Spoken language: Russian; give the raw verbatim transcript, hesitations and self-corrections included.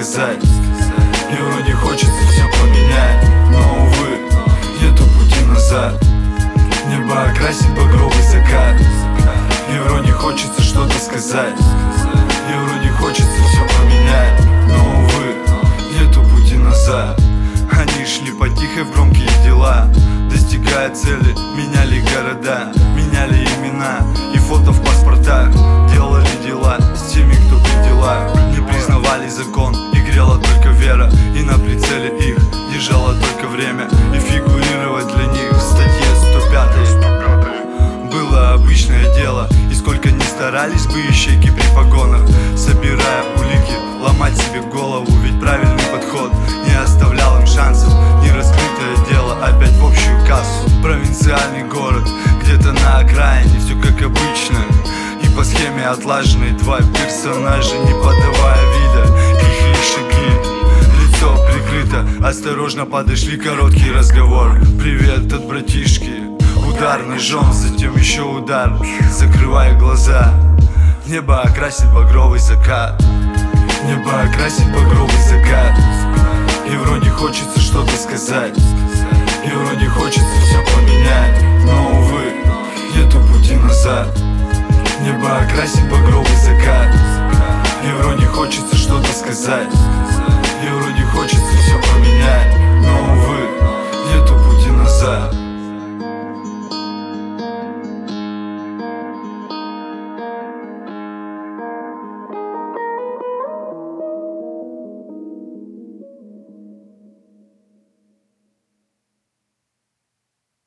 сказать. И вроде хочется все поменять, но, увы, нету пути назад. Небо окрасит багровый закат. И вроде хочется что-то сказать. И вроде хочется все поменять, но, увы, нету пути назад. Они шли потихо в громкие дела, достигая цели, меняли города, меняли имена и фото в паспортах. Делали дела с теми, кто при делах. Не признавали закон, и грела только вера. И на прицеле их держало только время. И фигурировать для них в статье сто пятой было обычное дело. И сколько ни старались бы ищейки при погонах, собирая улики, ломать себе голову. Ведь правильный подход не оставлял им шансов. Нераскрытое дело опять в общую кассу. Провинциальный город, где-то на окраине, все как обычно. И по схеме отлаженной два персонажа, не подавая вида, тихие шаги, лицо прикрыто. Осторожно подошли, короткий разговор. Привет от братишки. Удар ножом, затем еще удар. Закрывая глаза, небо окрасит багровый закат. Небо окрасит багровый закат. И вроде хочется что-то сказать. И вроде хочется все поменять, но, увы, нету пути назад. Небо окрасит багровый закат. И вроде хочется что-то сказать.